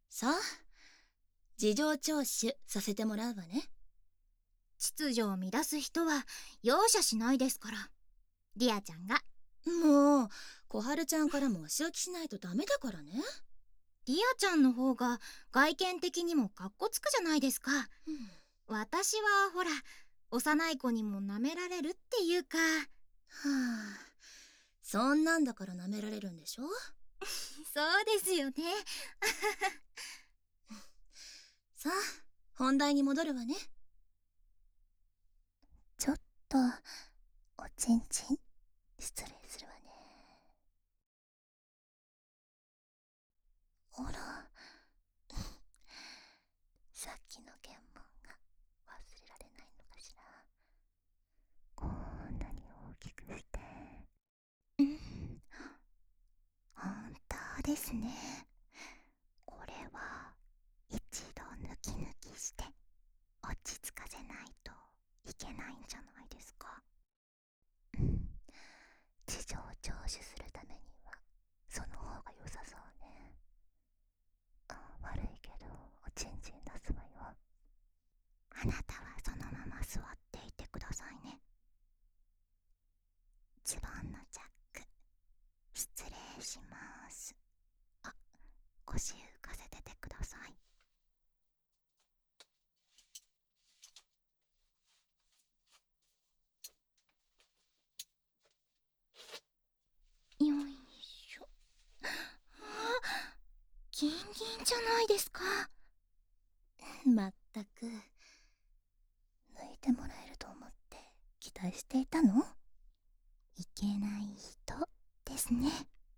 さあ、事情聴取させてもらうわね。 秩序を乱す人は容赦しないですから。リアちゃんが。 もう、小春ちゃんからもお仕置きしないとダメだからね。 リアちゃんの方が外見的にもカッコつくじゃないですか。私はほら、幼い子にも舐められるっていうか。 はあ、そんなんだから舐められるんでしょ。 そうですよね。 さあ、本題に戻るわね。ちょっとおちんちん失礼するわね。ほら、さっきの検問が忘れられないのかしら。こんなに大きくして。本当ですね。これは一度抜き抜きして落ち着かせないといけないんじゃないですか。事情聴取するためにはその方が良さそうね。悪いけどおちんちん出すわよ。あなたはそのまま座っていてくださいね。ズボンのチャック失礼します。腰浮かせててください。よいしょ。 ギンギンじゃないですか。 まったく、抜いてもらえると思って期待していたの？いけない人ですね。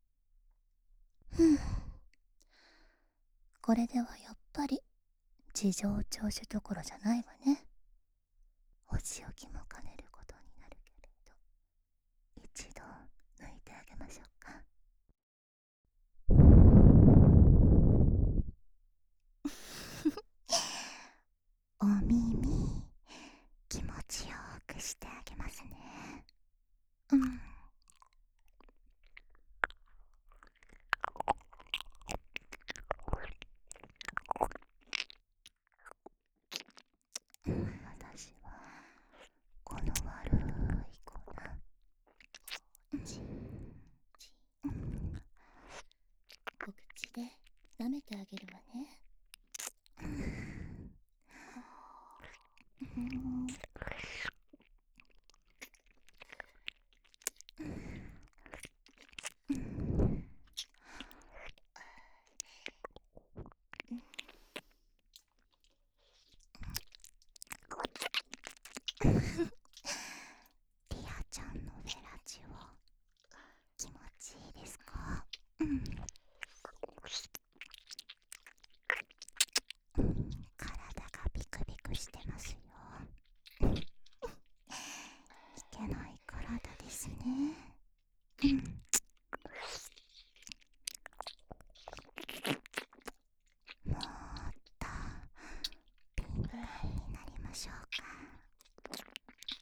これではやっぱり事情聴取どころじゃないわね。お仕置きも兼ねることになるけれど、一度抜いてあげましょうか。お耳気持ちよくしてあげますね。私はこの悪い子な。お口で舐めてあげるわね。リアちゃんのフェラチオ気持ちいいですか？体がビクビクしてますよ。いけない体ですね。もっと敏感になりましょうか。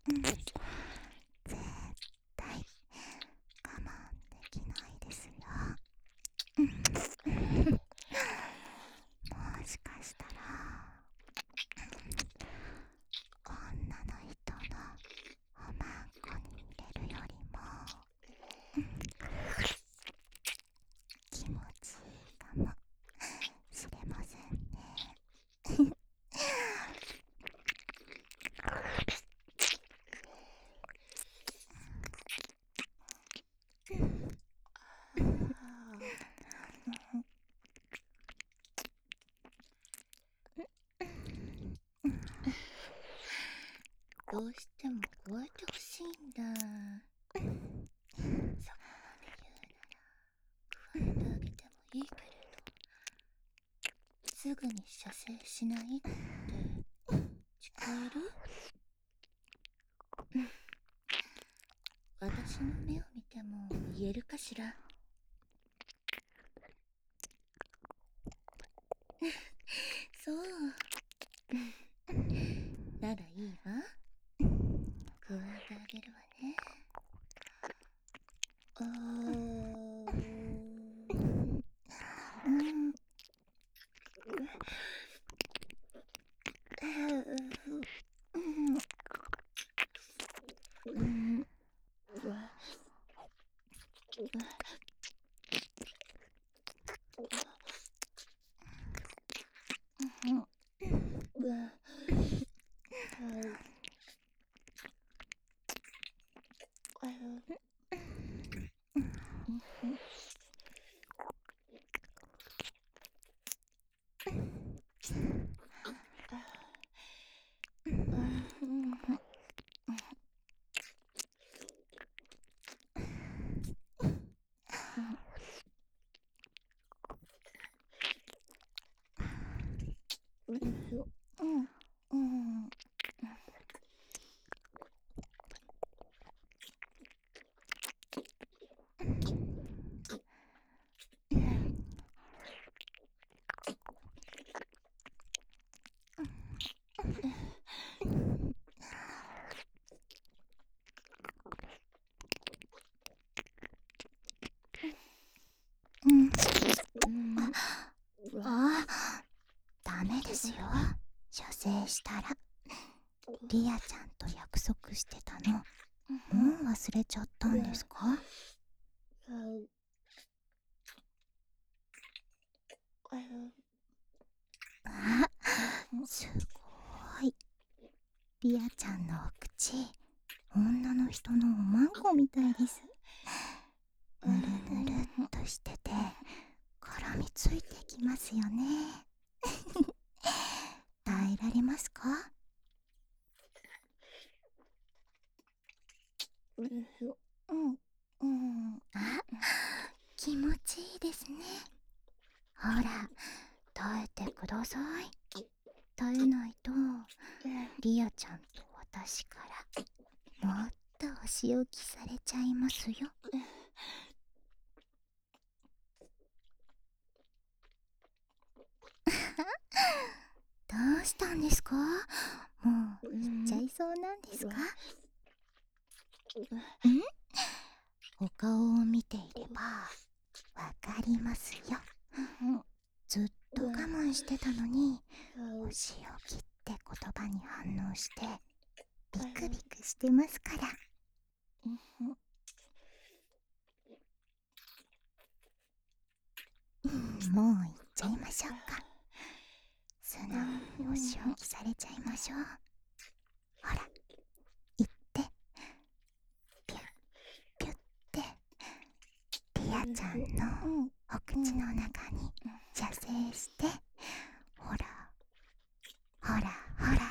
絶対我慢できないですよ。もしかしたら女の人のおまんこに入れるよりも気持ちいいかもしれませんね。 どうしても加えてほしいんだ。そこまで言うなら加えてあげてもいいけれど、すぐに射精しないって誓える？私の目を見ても言えるかしら？そうならいいわ。加えてあげるわね。 ダメですよ。射精したら。リアちゃんと約束してたの、もう忘れちゃったんですか？あ、すごい。リアちゃんのお口、女の人のおまんこみたいです。ぬるぬるっとしてて絡みついてきますよね。耐えられますか？あ、気持ちいいですね。ほら、耐えてください。耐えないとリアちゃんと私からもっとお仕置きされちゃいますよ。どうしたんですか？もう行っちゃいそうなんですか？お顔を見ていればわかりますよ。ずっと我慢してたのに、お仕置きって言葉に反応してビクビクしてますから。もう行っちゃいましょうか。素直にお仕置きされちゃいましょう。ほら、行って、ピュッピュッてリアちゃんのお口の中に射精して、ほらほらほらほら。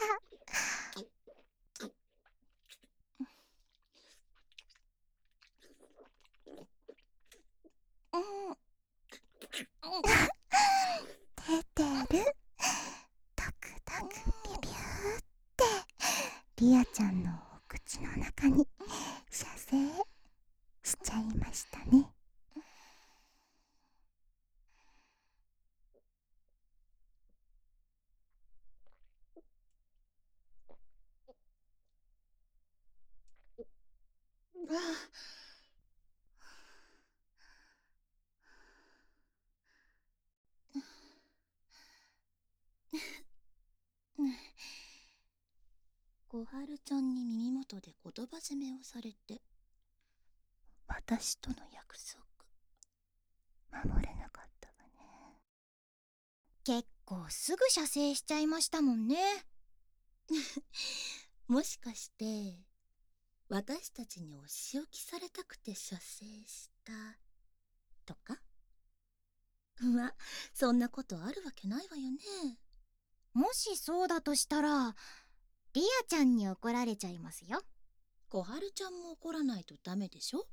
出てる。タクタクビビューってリアちゃんのお口の中に射精しちゃいましたね。 小春ちゃんに耳元で言葉攻めをされて、私との約束守れなかったわね。 結構すぐ射精しちゃいましたもんね。 もしかして私たちにお仕置きされたくて射精したとか？まあそんなことあるわけないわよね。 もしそうだとしたらリアちゃんに怒られちゃいますよ。 小春ちゃんも怒らないとダメでしょ。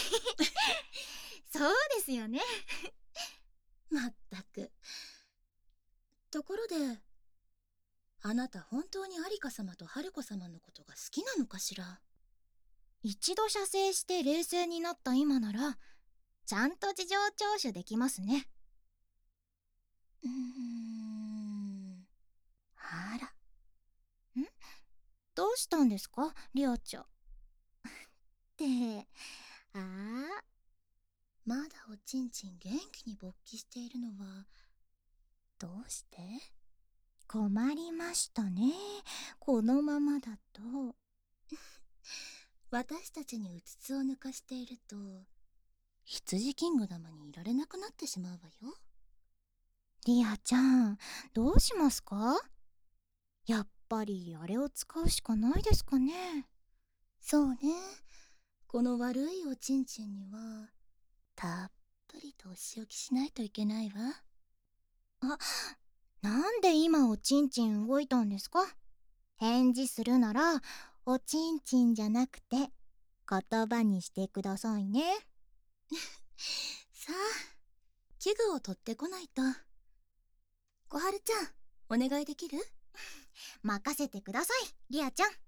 そうですよね。 まったく。ところであなた本当に有香様と春子様のことが好きなのかしら？ 一度射精して冷静になった今ならちゃんと事情聴取できますね。 あら。 どうしたんですかリアちゃん。 ってまだおちんちん元気に勃起しているのはどうして？ 困りましたね。このままだと私たちにうつつを抜かしていると羊キングダムにいられなくなってしまうわよ。 リアちゃんどうしますか？やっぱりあれを使うしかないですかね。 そうね。この悪いおちんちんにはたっぷりとお仕置きしないといけないわ。 なんで今おちんちん動いたんですか？返事するならおちんちんじゃなくて言葉にしてくださいね。 さあ器具を取ってこないと。小春ちゃんお願いできる？ 任せてくださいリアちゃん。